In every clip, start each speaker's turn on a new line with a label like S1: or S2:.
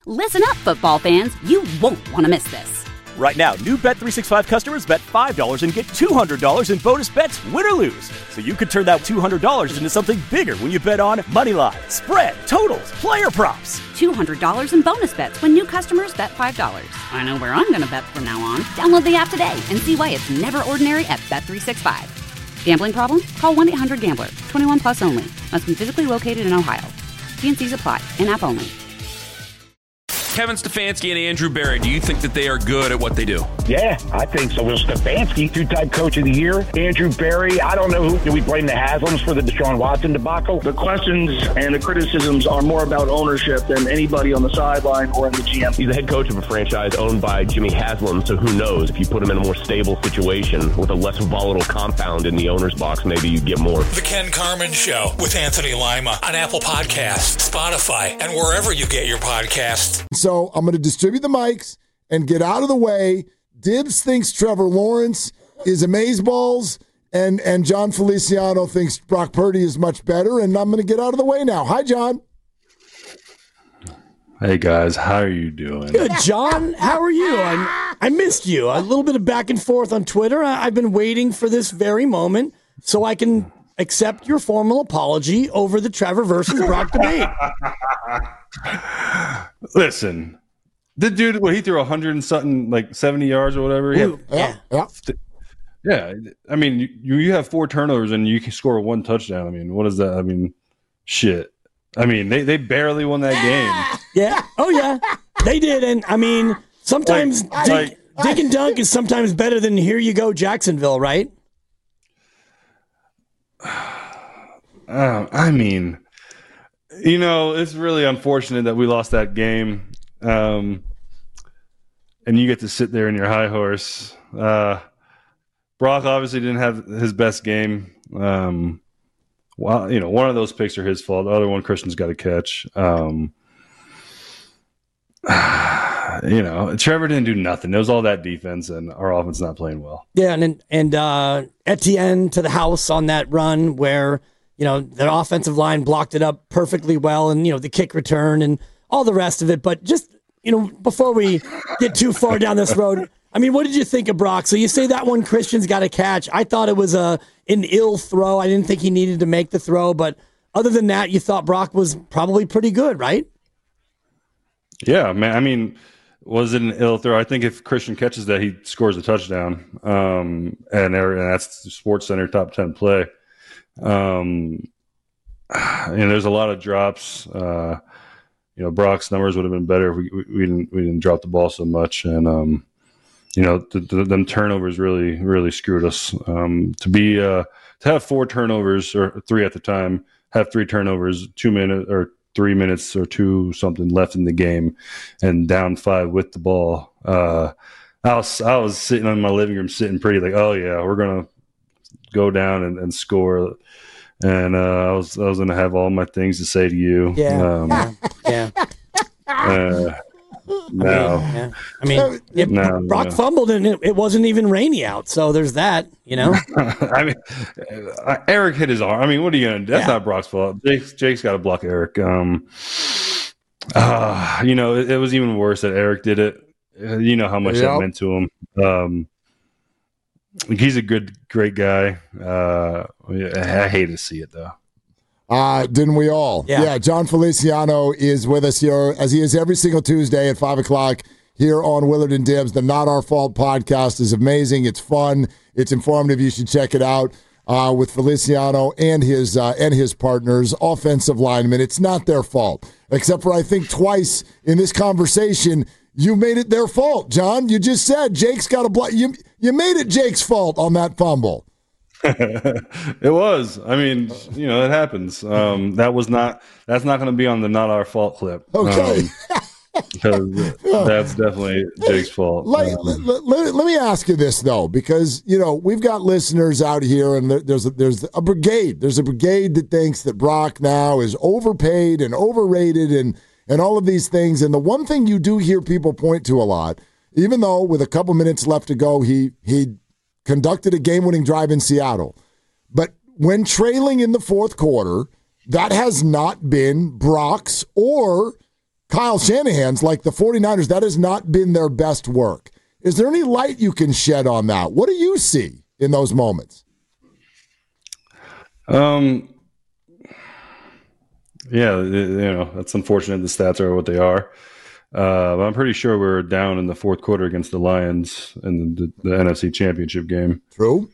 S1: Listen up, football fans. You won't want to miss this.
S2: Right now, new Bet365 customers bet $5 and get $200 in bonus bets, win or lose. So you could turn that $200 into something bigger when you bet on money line, spread, totals, player props.
S1: $200 in bonus bets when new customers bet $5. I know where I'm going to bet from now on. Download the app today and see why it's never ordinary at Bet365. Gambling problem? Call 1-800-GAMBLER. 21 plus only. Must be physically located in Ohio. T&Cs apply. In-app only.
S3: Kevin Stefanski and Andrew Berry, do you think that they are good at what they do?
S4: Yeah, I think so. Well, Stefanski, two-time coach of the year. Andrew Berry, I don't know who. Do we blame the Haslams for the Deshaun Watson debacle?
S5: The questions and the criticisms are more about ownership than anybody on the sideline or in the GM.
S6: He's the head coach of a franchise owned by Jimmy Haslam, so who knows? If you put him in a more stable situation with a less volatile compound in the owner's box, maybe you get more.
S7: The Ken Carman Show with Anthony Lima on Apple Podcasts, Spotify, and wherever you get your podcasts.
S8: So I'm going to distribute the mics and get out of the way. Dibs thinks Trevor Lawrence is amazeballs, and John Feliciano thinks Brock Purdy is much better, and I'm going to get out of the way now. Hi, John.
S9: Hey, guys. How are you doing?
S10: Good, John. How are you? I missed you. A little bit of back and forth on Twitter. I've been waiting for this very moment so I can accept your formal apology over the Trevor versus Brock debate.
S9: Listen, the dude, he threw 100 and something, like 70 yards or whatever. Yeah. I mean, you have 4 turnovers and you can score 1 touchdown. I mean, what is that? I mean, shit. I mean, they barely won that game.
S10: Yeah. Oh, yeah. They did. And, I mean, sometimes Dick and Dunk is sometimes better than here you go, Jacksonville, right?
S9: I mean, it's really unfortunate that we lost that game. And you get to sit there in your high horse. Brock obviously didn't have his best game. One of those picks are his fault. The other one, Christian's got to catch. Trevor didn't do nothing. It was all that defense, and our offense not playing well.
S10: Yeah, and Etienne to the house on that run where the offensive line blocked it up perfectly well, and the kick return and all the rest of it. But just before we get too far down this road, I mean, what did you think of Brock? So you say that one Christian's got to catch. I thought it was an ill throw. I didn't think he needed to make the throw, but other than that, you thought Brock was probably pretty good, right?
S9: Yeah, man. I mean, was it an ill throw? I think if Christian catches that, he scores a touchdown. And that's the SportsCenter top 10 play. And there's a lot of drops. Brock's numbers would have been better if we didn't drop the ball so much. And them turnovers really screwed us. To have 4 turnovers or 3 at the time, have 3 turnovers, 2 minutes or 3 minutes or 2 something left in the game, and down 5 with the ball. I was sitting in my living room, sitting pretty like, oh yeah, we're gonna go down and score. And I was gonna have all my things to say to you.
S10: Yeah.
S9: No.
S10: I mean, Brock fumbled and it wasn't even rainy out, so there's that.
S9: I mean, Eric hit his arm. I mean, what are you gonna do? That's not Brock's fault. Jake's got to block Eric. It was even worse that Eric did it. You know how much that meant to him. He's a great guy. I hate to see it though.
S8: Didn't we all? Yeah. John Feliciano is with us here, as he is every single Tuesday at 5 o'clock here on Willard and Dibs. The Not Our Fault podcast is amazing. It's fun. It's informative. You should check it out with Feliciano and his partners, offensive linemen. It's not their fault, except for I think twice in this conversation you made it their fault, John. You just said Jake's got a block. You made it Jake's fault on that fumble.
S9: It was. I mean, it happens. That's not going to be on the Not Our Fault clip.
S8: Okay.
S9: Because that's definitely Jake's fault.
S8: Let me ask you this though, because we've got listeners out here, and there's a brigade. There's a brigade that thinks that Brock now is overpaid and overrated and all of these things. And the one thing you do hear people point to a lot, even though with a couple minutes left to go, he conducted a game-winning drive in Seattle. But when trailing in the fourth quarter, that has not been Brock's or Kyle Shanahan's, like the 49ers, that has not been their best work. Is there any light you can shed on that? What do you see in those moments?
S9: Yeah, that's unfortunate. The stats are what they are. But I'm pretty sure we were down in the fourth quarter against the Lions in the NFC Championship game.
S8: True.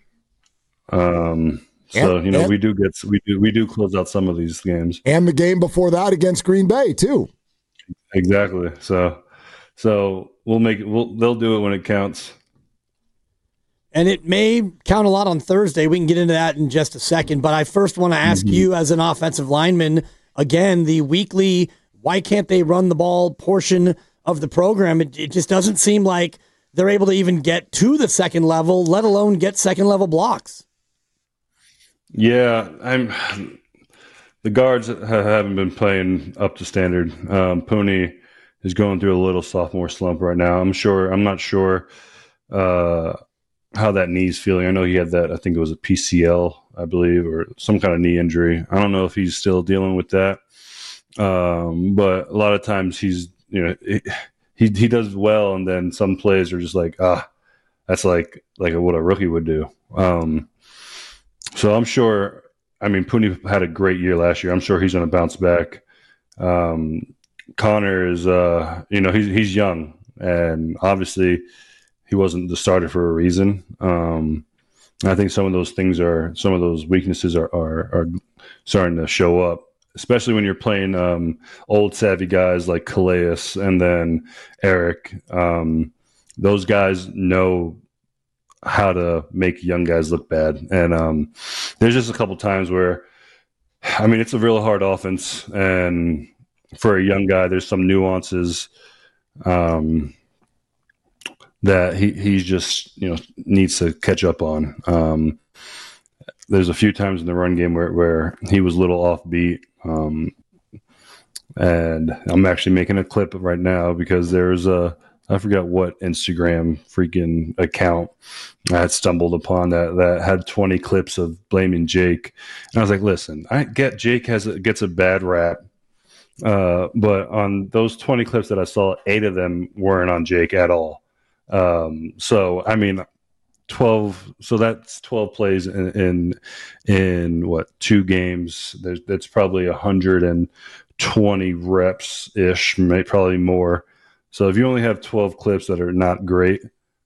S9: We do close out some of these games,
S8: and the game before that against Green Bay too.
S9: Exactly. So we'll make it. They'll do it when it counts.
S10: And it may count a lot on Thursday. We can get into that in just a second. But I first want to ask you, as an offensive lineman, again, the weekly why can't they run the ball portion of the program? It just doesn't seem like they're able to even get to the second level, let alone get second level blocks.
S9: Yeah, the guards haven't been playing up to standard. Pooney is going through a little sophomore slump right now. I'm not sure how that knee's feeling. I know he had that, I think it was a PCL, I believe, or some kind of knee injury. I don't know if he's still dealing with that. But a lot of times he does well, and then some plays are just like, that's like what a rookie would do. So I'm sure, Pooney had a great year last year. I'm sure he's going to bounce back. Connor is, he's young, and obviously he wasn't the starter for a reason. I think some of those weaknesses are starting to show up, especially when you're playing old savvy guys like Calais and then Eric. Those guys know how to make young guys look bad. And there's just a couple times where, it's a real hard offense, and for a young guy, there's some nuances that he just needs to catch up on. There's a few times in the run game where he was a little offbeat, and I'm actually making a clip right now because there's I forgot what Instagram freaking account I had stumbled upon that had 20 clips of blaming Jake, and I was like, listen, I get Jake gets a bad rap. But on those 20 clips that I saw, 8 of them weren't on Jake at all. 12. So that's 12 plays in what, 2 games. That's probably 120 reps ish, probably more. So if you only have 12 clips that are not great,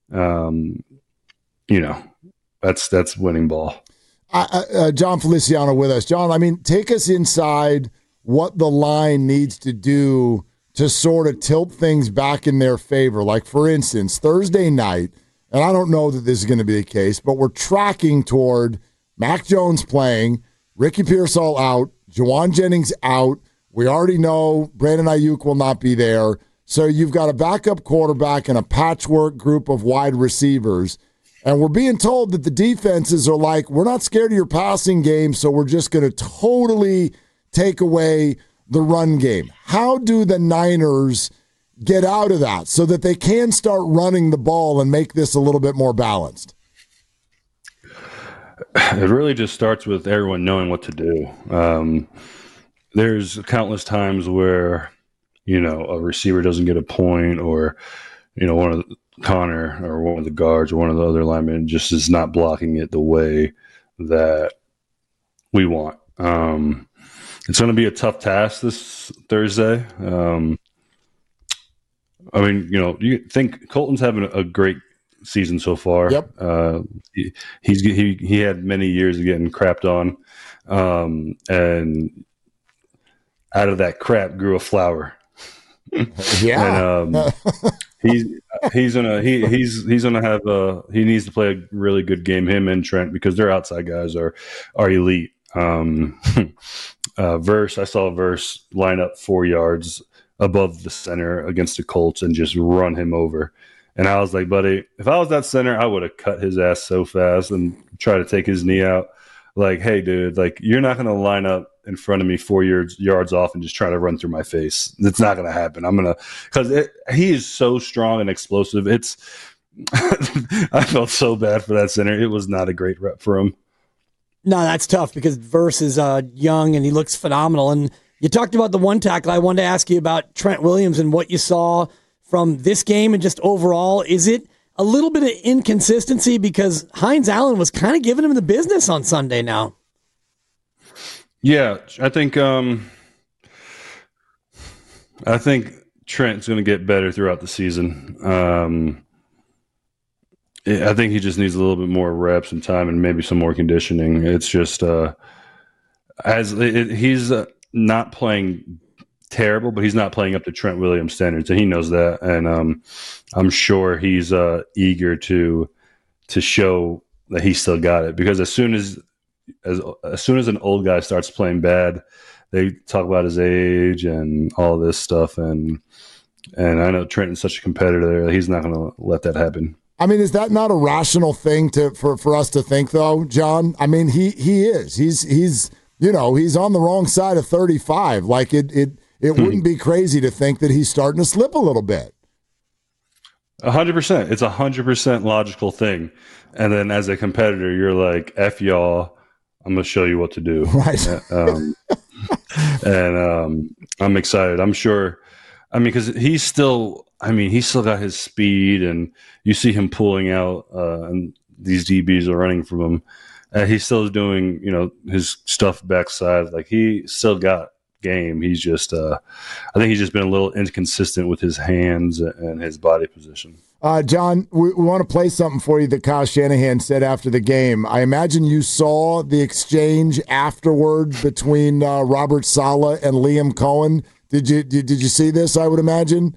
S9: that's winning ball.
S8: John Feliciano with us. John, take us inside what the line needs to do to sort of tilt things back in their favor. Like, for instance, Thursday night, and I don't know that this is going to be the case, but we're tracking toward Mac Jones playing, Ricky Pearsall out, Juwan Jennings out. We already know Brandon Ayuk will not be there. So you've got a backup quarterback and a patchwork group of wide receivers. And we're being told that the defenses are like, we're not scared of your passing game, so we're just going to totally take away the run game. How do the Niners get out of that so that they can start running the ball and make this a little bit more balanced?
S9: It really just starts with everyone knowing what to do. There's countless times where, a receiver doesn't get a point, or, one of Connor or one of the guards or one of the other linemen just is not blocking it the way that we want. It's going to be a tough task this Thursday. You think Colton's having a great season so far.
S8: Yep.
S9: He had many years of getting crapped on, and out of that crap grew a flower.
S8: Yeah.
S9: And he's gonna have he needs to play a really good game, him and Trent, because their outside guys are elite. I saw Verse line up 4 yards above the center against the Colts and just run him over. And I was like, buddy, if I was that center, I would have cut his ass so fast and try to take his knee out. Like, hey, dude, you're not going to line up in front of me 4 yards off and just try to run through my face. It's not going to happen. Because he is so strong and explosive. I felt so bad for that center. It was not a great rep for him.
S10: No, that's tough because Verse is young and he looks phenomenal. And You talked about the one tackle. I wanted to ask you about Trent Williams and what you saw from this game and just overall. Is it a little bit of inconsistency because Hines Allen was kind of giving him the business on Sunday now?
S9: Yeah, I think Trent's going to get better throughout the season. I think he just needs a little bit more reps and time and maybe some more conditioning. It's just he's not playing terrible, but he's not playing up to Trent Williams standards, and he knows that. And I'm sure he's eager to show that he still got it, because as soon as an old guy starts playing bad, they talk about his age and all this stuff. And I know Trenton's such a competitor that he's not going to let that happen.
S8: I mean, is that not a rational thing for us to think, though, John? I mean, he is. He's on the wrong side of 35. Like it wouldn't be crazy to think that he's starting to slip a little bit.
S9: 100%. It's 100% logical thing. And then as a competitor, you're like, F y'all, I'm going to show you what to do.
S8: Right.
S9: And I'm excited. I'm sure. I mean, because he's still got his speed, and you see him pulling out, and these DBs are running from him. He's still doing, his stuff backside. Like, he still got game. He's just, I think he's just been a little inconsistent with his hands and his body position.
S8: John, we want to play something for you that Kyle Shanahan said after the game. I imagine you saw the exchange afterward between Robert Saleh and Liam Cohen. Did you see this? I would imagine.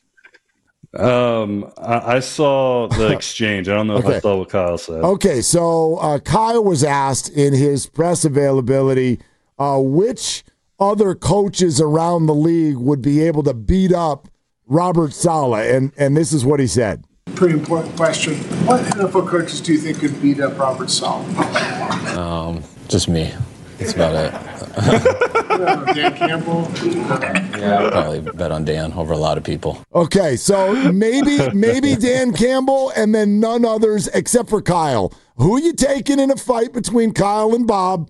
S9: I saw the exchange. I don't know if I saw what Kyle said.
S8: Okay, so Kyle was asked in his press availability which other coaches around the league would be able to beat up Robert Saleh, and this is what he said.
S11: Pretty important question. What NFL coaches do you think could beat up Robert Saleh?
S12: Just me. That's about it.
S11: Dan Campbell?
S12: Yeah, I'd probably bet on Dan over a lot of people.
S8: Okay, so maybe Dan Campbell and then none others except for Kyle. Who are you taking in a fight between Kyle and Bob?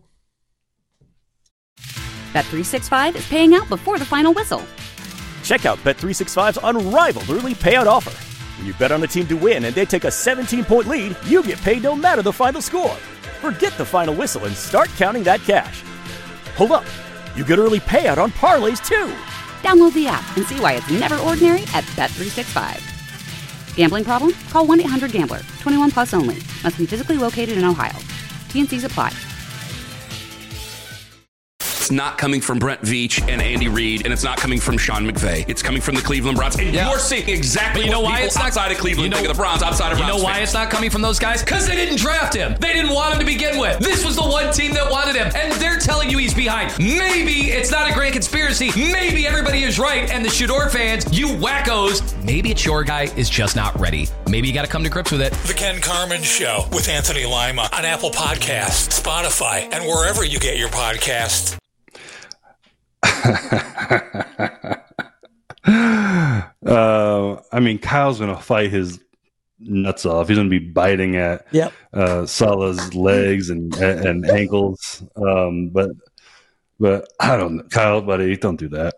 S1: Bet365 is paying out before the final whistle.
S2: Check out Bet365's unrivaled early payout offer. When you bet on a team to win and they take a 17-point lead, you get paid no matter the final score. Forget the final whistle and start counting that cash. Hold up. You get early payout on parlays, too.
S1: Download the app and see why it's never ordinary at Bet365. Gambling problem? Call 1-800-GAMBLER. 21 plus only. Must be physically located in Ohio. T&Cs apply.
S3: It's not coming from Brent Veach and Andy Reid, and it's not coming from Sean McVay. It's coming from the Cleveland Browns. And you're seeing exactly what people outside of Cleveland think of the Browns, outside of Browns.
S13: You know why it's not coming from those guys? Because they didn't draft him. They didn't want him to begin with. This was the one team that wanted him, and they're telling you he's behind. Maybe it's not a grand conspiracy. Maybe everybody is right, and the Shador fans, you wackos, maybe it's your guy is just not ready. Maybe you got to come to grips with it.
S7: The Ken Carman Show with Anthony Lima on Apple Podcasts, Spotify, and wherever you get your podcasts.
S9: I mean, Kyle's going to fight his nuts off. He's going to be biting at Saleh's legs and ankles. But I don't know. Kyle, buddy, don't do that.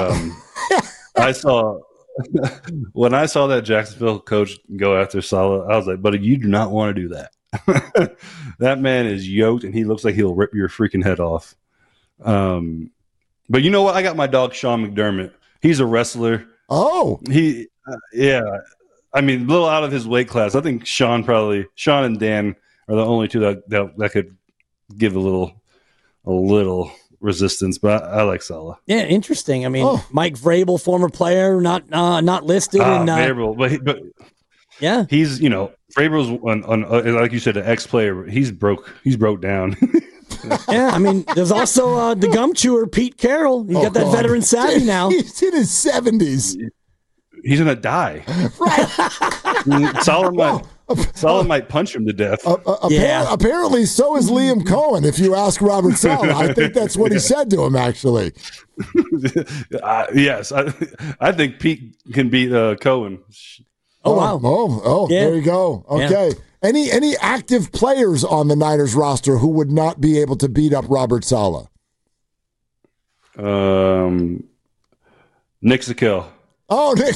S9: When I saw that Jacksonville coach go after Saleh, I was like, buddy, you do not want to do that. That man is yoked, and he looks like he'll rip your freaking head off. But you know what? I got my dog Sean McDermott. He's a wrestler.
S8: Oh,
S9: yeah. I mean, a little out of his weight class. I think Sean and Dan are the only two that could give a little resistance. But I like Saleh.
S10: Yeah, interesting. I mean, Mike Vrabel, former player, not listed.
S9: Vrabel, but
S10: yeah,
S9: he's Vrabel's on like you said, an ex-player. He's broke down.
S10: Yeah, I mean, there's also the gum chewer, Pete Carroll. He's got that veteran savvy now.
S8: He's in his 70s.
S9: He's going to die.
S8: Right.
S9: Saleh might punch him to death.
S8: Apparently, so is Liam Cohen, if you ask Robert Saleh. I think that's what he said to him, actually.
S9: Yes. I think Pete can beat Cohen.
S10: Oh, wow.
S8: Yeah. There you go. Okay. Yeah. Any active players on the Niners roster who would not be able to beat up Robert Saleh?
S9: Nick Zakill.
S8: Oh, Nick.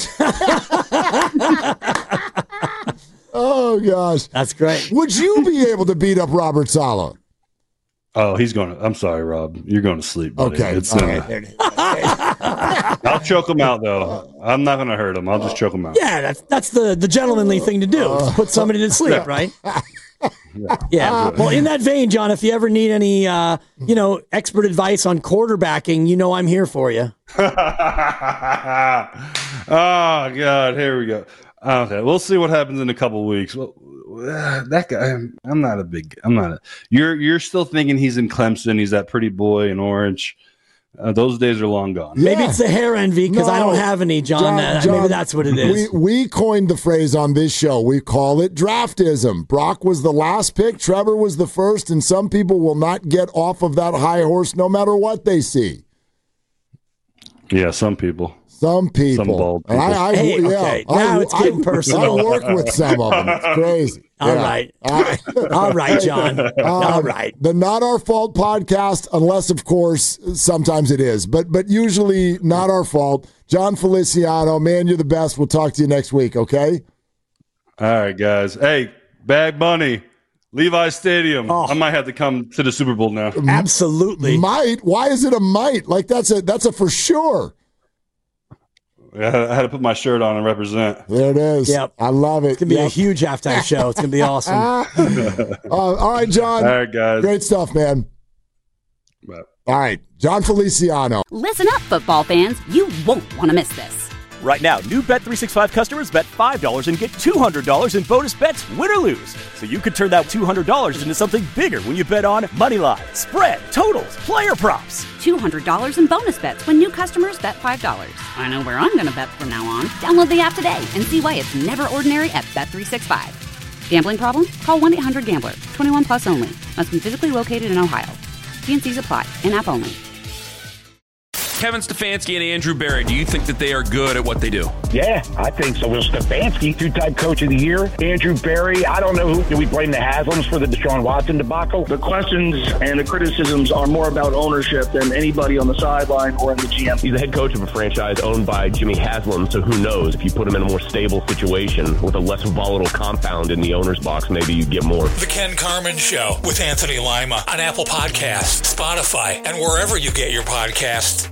S8: Oh, gosh.
S10: That's great.
S8: Would you be able to beat up Robert Saleh?
S9: Oh, he's going to. I'm sorry, Rob. You're going to sleep, buddy.
S8: Okay.
S9: It's,
S8: There it is.
S9: I'll choke him out, though. I'm not going to hurt him. I'll just choke him out.
S10: Yeah, that's the gentlemanly thing to do. Is put somebody to sleep, right? Yeah. Well, in that vein, John, if you ever need any, expert advice on quarterbacking, I'm here for you.
S9: Oh, God. Here we go. Okay. We'll see what happens in a couple of weeks. Well, that guy, you're still thinking he's in Clemson. He's that pretty boy in orange. Those days are long gone.
S10: Maybe it's the hair envy because I don't have any, John. Maybe that's what it is.
S8: We coined the phrase on this show. We call it draftism. Brock was the last pick. Trevor was the first, and some people will not get off of that high horse no matter what they see.
S9: Yeah, some people.
S8: Some people.
S9: Some bald people.
S10: Okay. Now it's getting personal.
S8: I work with some of them. It's crazy.
S10: All right. All right, John. All right.
S8: The Not Our Fault podcast, unless, of course, sometimes it is, but usually not our fault. John Feliciano, man, you're the best. We'll talk to you next week, okay?
S9: All right, guys. Hey, Bag Bunny, Levi Stadium.
S10: Oh.
S9: I might have to come to the Super Bowl now.
S10: Absolutely.
S8: Might? Why is it a might? Like, that's a for sure.
S9: I had to put my shirt on and represent.
S8: There it is.
S10: Yep.
S8: I love it.
S10: It's going to be a huge halftime show. It's going to be awesome.
S8: All right, John.
S9: All right, guys.
S8: Great stuff, man.
S9: Bye.
S8: All right, John Feliciano.
S1: Listen up, football fans. You won't want to miss this.
S2: Right now, new Bet365 customers bet $5 and get $200 in bonus bets, win or lose. So you could turn that $200 into something bigger when you bet on money line, spread, totals, player props.
S1: $200 in bonus bets when new customers bet $5. I know where I'm going to bet from now on. Download the app today and see why it's never ordinary at Bet365. Gambling problem? Call 1-800-GAMBLER. 21 plus only. Must be physically located in Ohio. T&Cs apply. In-app only.
S3: Kevin Stefanski and Andrew Berry, do you think that they are good at what they do?
S4: Yeah, I think so. Will Stefanski, two-time coach of the year. Andrew Berry, I don't know who. Do we blame the Haslams for the Deshaun Watson debacle?
S5: The questions and the criticisms are more about ownership than anybody on the sideline or in the GM.
S6: He's the head coach of a franchise owned by Jimmy Haslam, so who knows? If you put him in a more stable situation with a less volatile compound in the owner's box, maybe you get more.
S7: The Ken Carman Show with Anthony Lima on Apple Podcasts, Spotify, and wherever you get your podcasts.